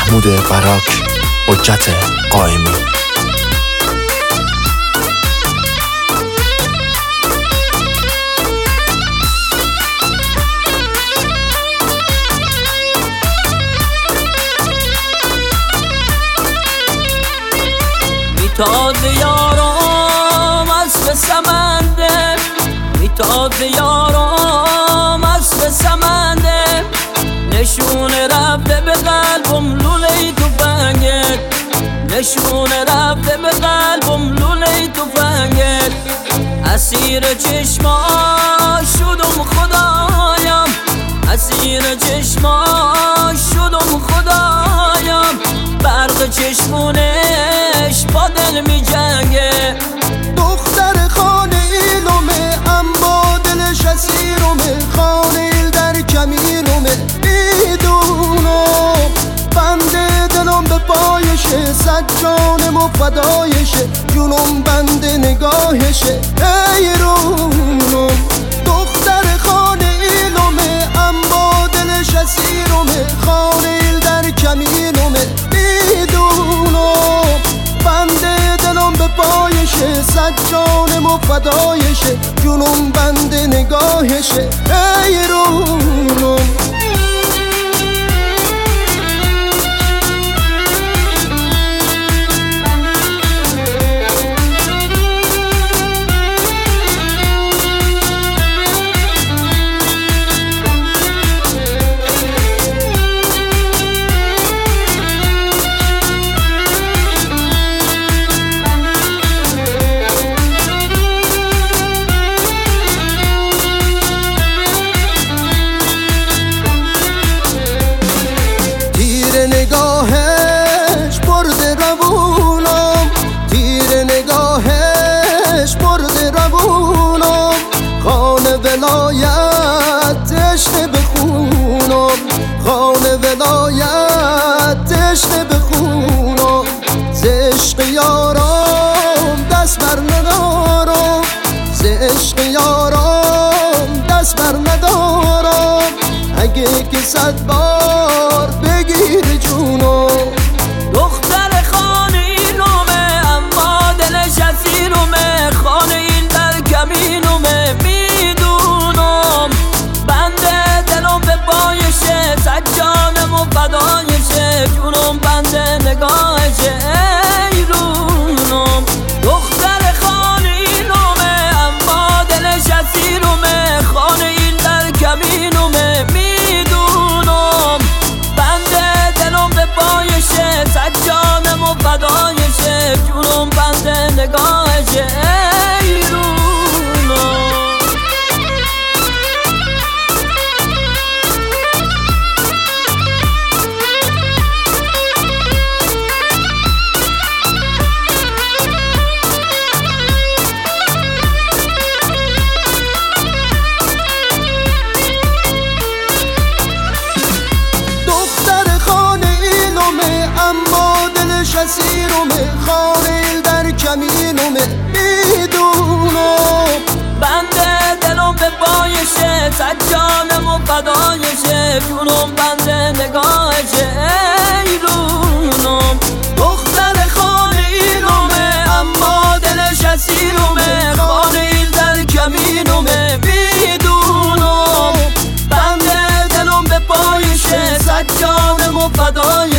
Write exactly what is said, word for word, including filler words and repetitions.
محمود براک، حجت قائمی. میتاد یارم اسب سمنده، میتاد یارم اسب سمنده، نشون رفته به قلبم لوله تفنگت، نشون رفته به قلبم لوله تفنگت. اسیر چشماش شدم خدایم، اسیر چشماش شدم خدایم، برق چشمونش با دل می جنگه. دختر خانه ایلومه اما دلش اسیرومه، خانه ایل در کمینومه میدونم، بنده دلم به پایشه، صد جانم و فدایشه، جونم بنده نگاهشه ایرونم. دختر خانه ایلومه اما دلش اسیرومه، خانه ایل در کمینومه میدونم، بنده دلم به پایشه، صد جانم و فدایشه، جونم بنده نگاهشه ایرونم. نگاهش برده روونم، تیر نگاهش برده روونم، خانه ولایت تشنه بخونم، خانه ولایت تشنه بخونم. ز عشق یارم دست بر ندارم، ز عشق یارم دست بر ندارم، اگه که صد بار بگیر جونو. دختر خانه ایلومه اما دلش اسیرومه، خانه ایل در کمینومه میدونم، بنده دلم به پایشه، صد جانم و فدایشه، جونم بنده نگاهشه ایرونم. دختر خانه ایلومه اما دلش اسیرومه، خانه ایل در کمینومه میدونم، بنده دلم به پایشه، صد جانم و فدایشه، جونم بنده نگاهشه ایرونم. اما دلش اسیرومه، خانه ایل در کمینومه میدونم، بنده دلم به پایشه، صد جانم و فدایشه، جونم بنده نگاهشه ایرونم. دختر خانه ایلومه اما دلش اسیرومه، خانه ایل در کمینومه میدونم، بنده دلم به پایشه، صد جانم و فدایشه،